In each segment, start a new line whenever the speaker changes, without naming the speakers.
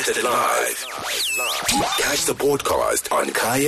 Broadcasted live. Catch the podcast on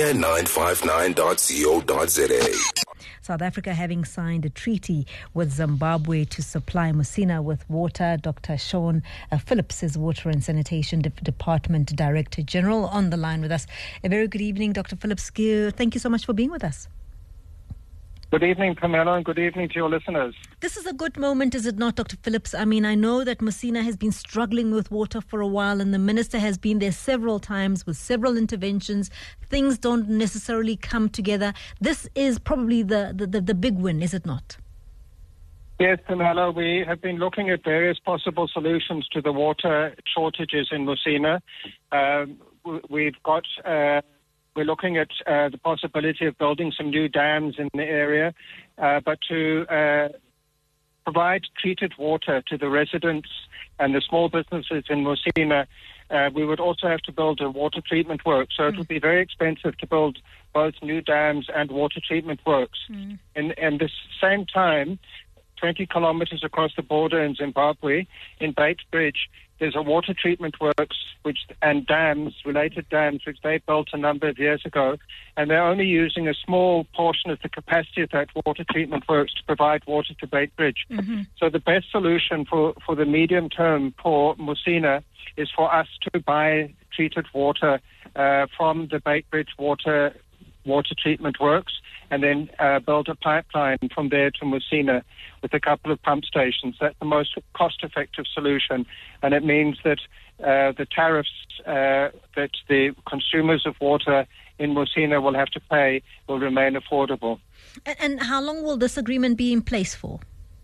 kaya959.co.za.
South Africa having signed a treaty with Zimbabwe to supply Musina with water. Dr. Sean Phillips is Water and Sanitation Department Director General on the line with us. A very good evening, Dr. Phillips. Thank you so much for being with us.
Good evening, Pamela, and good evening to your listeners.
This is a good moment, is it not, Dr. Phillips? I mean, I know that Musina has been struggling with water for a while, and the minister has been there several times with several interventions. Things don't necessarily come together. This is probably the big win, is it not?
Yes, Pamela, we have been looking at various possible solutions to the water shortages in Musina. We're looking at the possibility of building some new dams in the area, but to provide treated water to the residents and the small businesses in Musina, we would also have to build a water treatment work. So it would be very expensive to build both new dams and water treatment works. And the same time, 20 kilometers across the border in Zimbabwe, in Beitbridge, there's a water treatment works and dams, related dams, which they built a number of years ago, and they're only using a small portion of the capacity of that water treatment works to provide water to Beitbridge. So the best solution for the medium term for Musina is for us to buy treated water from the Beitbridge water treatment works, and then build a pipeline from there to Musina with a couple of pump stations. That's the most cost-effective solution, and it means that the tariffs that the consumers of water in Musina will have to pay will remain affordable.
And how long will this agreement be in place for?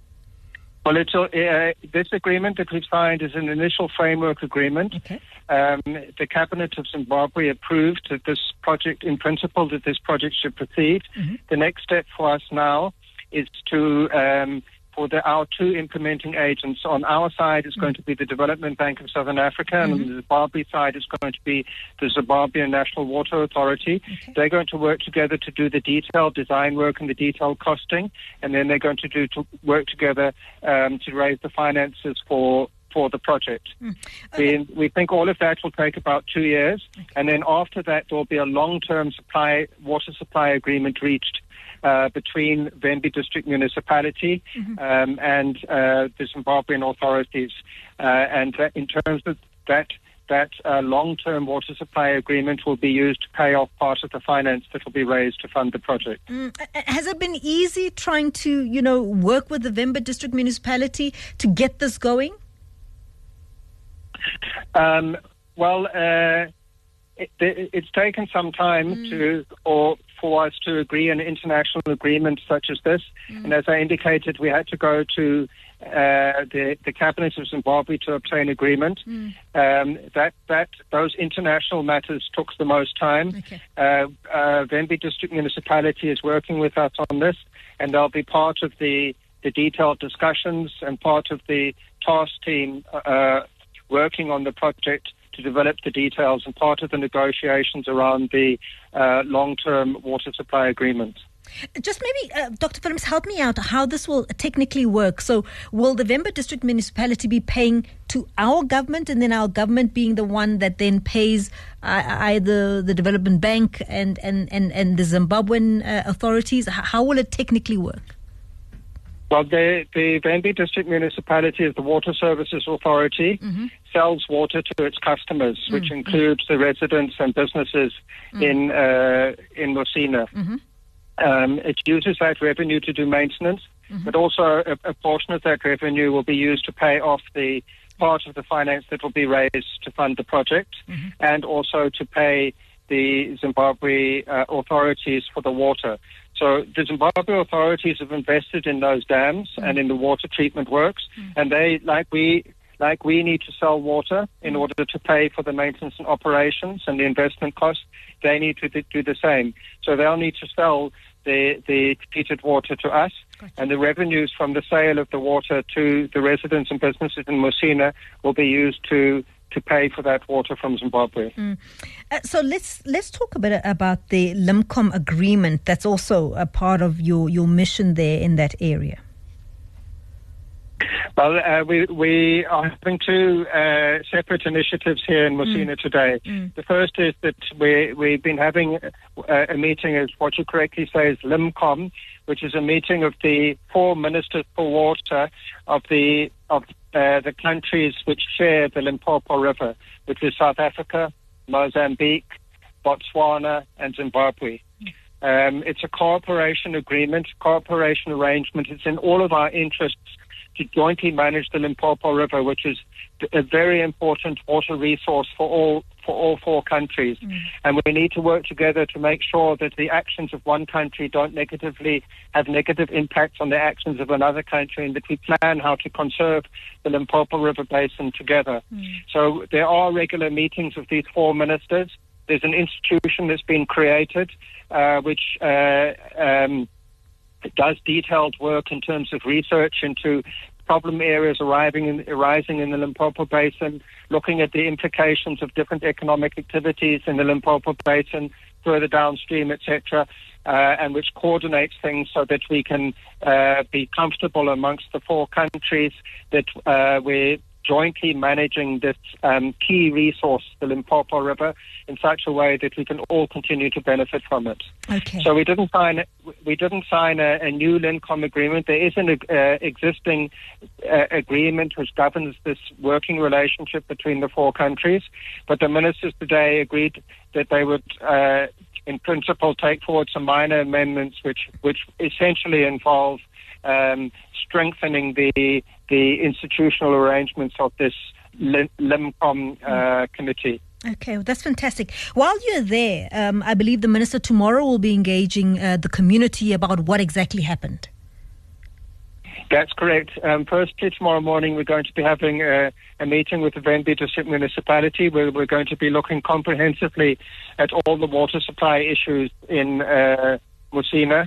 Well, this agreement that we've signed is an initial framework agreement.
Okay.
The Cabinet of Zimbabwe approved that this project, in principle, that this project should proceed. The next step for us now is to for our two implementing agents. On our side is going to be the Development Bank of Southern Africa, and on the Zimbabwe side is going to be the Zimbabwean National Water Authority. Okay. They're going to work together to do the detailed design work and the detailed costing, and then they're going to work together to raise the finances for the project. Okay. We think all of that will take about 2 years, and then after that there will be a long-term water supply agreement reached between Vembe District Municipality and the Zimbabwean authorities. And in terms of that long-term water supply agreement will be used to pay off part of the finance that will be raised to fund the project.
Has it been easy trying to, work with the Vembe District Municipality to get this going?
It's taken some time for us to agree an international agreement such as this. And as I indicated, we had to go to the Cabinet of Zimbabwe to obtain agreement. Those international matters took the most time.
Okay.
Vembe District Municipality is working with us on this, and they'll be part of the detailed discussions and part of the task team working on the project to develop the details and part of the negotiations around the long-term water supply agreement.
Just maybe, Dr. Phillips, help me out how this will technically work. So will the Vembe District Municipality be paying to our government, and then our government being the one that then pays either the Development Bank and the Zimbabwean authorities? How will it technically work?
Well, the Vembe District Municipality, as the Water Services Authority, sells water to its customers, which includes the residents and businesses in Musina. It uses that revenue to do maintenance, but also a portion of that revenue will be used to pay off the part of the finance that will be raised to fund the project, and also to pay the Zimbabwe authorities for the water. So the Zimbabwe authorities have invested in those dams and in the water treatment works, and they, like we need to sell water in order to pay for the maintenance and operations and the investment costs, they need to do the same. So they'll need to sell the treated water to us, and the revenues from the sale of the water to the residents and businesses in Musina will be used to pay for that water from Zimbabwe.
So let's talk a bit about the LIMCOM agreement that's also a part of your mission there in that area.
Well, we are having two separate initiatives here in Messina today. The first is that we've been having a meeting, as what you correctly say is LIMCOM, which is a meeting of the 4 ministers for water of the countries which share the Limpopo River, which is South Africa, Mozambique, Botswana, and Zimbabwe. It's a cooperation agreement, cooperation arrangement. It's in all of our interests to jointly manage the Limpopo River, which is a very important water resource for all 4 countries. And we need to work together to make sure that the actions of one country don't have negative impacts on the actions of another country, and that we plan how to conserve the Limpopo River basin together. So there are regular meetings of these 4 ministers. There's an institution that's been created which does detailed work in terms of research into problem areas arising in the Limpopo Basin, looking at the implications of different economic activities in the Limpopo Basin, further downstream, etc., and which coordinates things so that we can be comfortable amongst the 4 countries that we're jointly managing this key resource, the Limpopo River, in such a way that we can all continue to benefit from it.
Okay.
So we didn't sign a new LIMCOM agreement. There is an existing agreement which governs this working relationship between the 4 countries, but the ministers today agreed that they would, in principle, take forward some minor amendments which essentially involve strengthening the institutional arrangements of this LIMCOM committee.
Okay, well, that's fantastic. While you're there, I believe the minister tomorrow will be engaging the community about what exactly happened.
That's correct. Firstly, tomorrow morning we're going to be having a meeting with the Venby District Municipality where we're going to be looking comprehensively at all the water supply issues in Messina.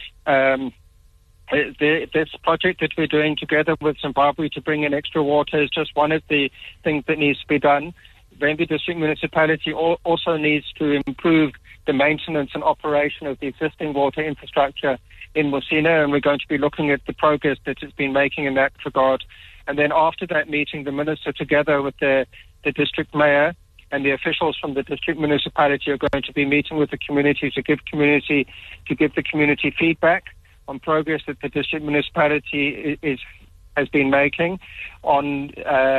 This project that we're doing together with Zimbabwe to bring in extra water is just one of the things that needs to be done. Venby District Municipality also needs to improve the maintenance and operation of the existing water infrastructure in Messina, and we're going to be looking at the progress that it's been making in that regard. And then after that meeting, the minister, together with the district mayor and the officials from the district municipality, are going to be meeting with the community to give the community feedback on progress that the district municipality has been making on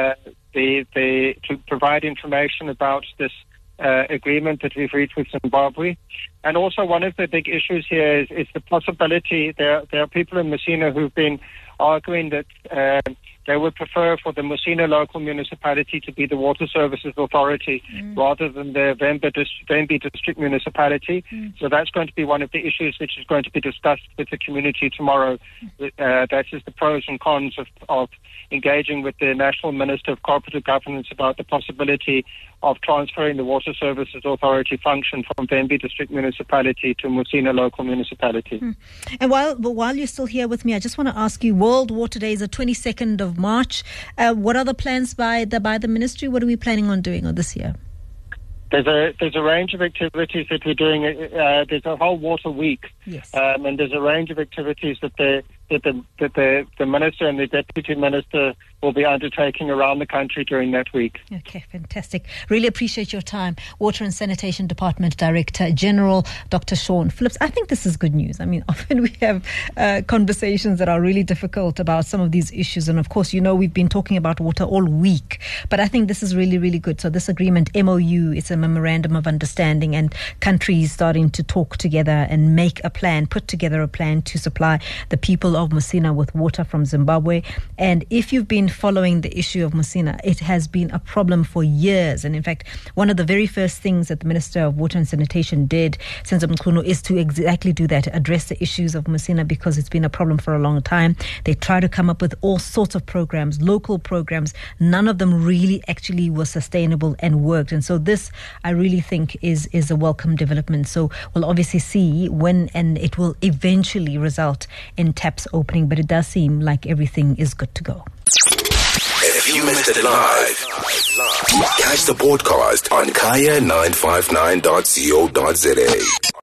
to provide information about this agreement that we've reached with Zimbabwe. And also one of the big issues here is the possibility, there are people in Messina who've been arguing that they would prefer for the Messina local municipality to be the Water Services Authority rather than the Venby District Municipality. So that's going to be one of the issues which is going to be discussed with the community tomorrow. That is the pros and cons of engaging with the National Minister of Cooperative Governance about the possibility of transferring the Water Services Authority function from Venby District Municipality to Messina local municipality.
And while you're still here with me, I just want to ask you, World Water Day is the 22nd of March. What are the plans by the ministry? What are we planning on doing this year?
There's a range of activities that we're doing. There's a whole water week,
yes.
And there's a range of activities that the minister and the deputy minister will be undertaking around the country during that week.
Okay, fantastic. Really appreciate your time. Water and Sanitation Department Director General, Dr. Sean Phillips. I think this is good news. I mean, often we have conversations that are really difficult about some of these issues. And of course, we've been talking about water all week. But I think this is really, really good. So this agreement, MOU, it's a memorandum of understanding, and countries starting to talk together and put together a plan to supply the people of Messina with water from Zimbabwe. And if you've been following the issue of Messina, it has been a problem for years. And in fact, one of the very first things that the Minister of Water and Sanitation did, Senzo Mchunu, is to exactly do that, address the issues of Messina, because it's been a problem for a long time. They try to come up with all sorts of programs, local programs. None of them really actually were sustainable and worked. And so this, I really think, is a welcome development. So we'll obviously see when, and it will eventually result in taps opening, but it does seem like everything is good to go.
If you missed it live, catch the podcast on kaya959.co.za.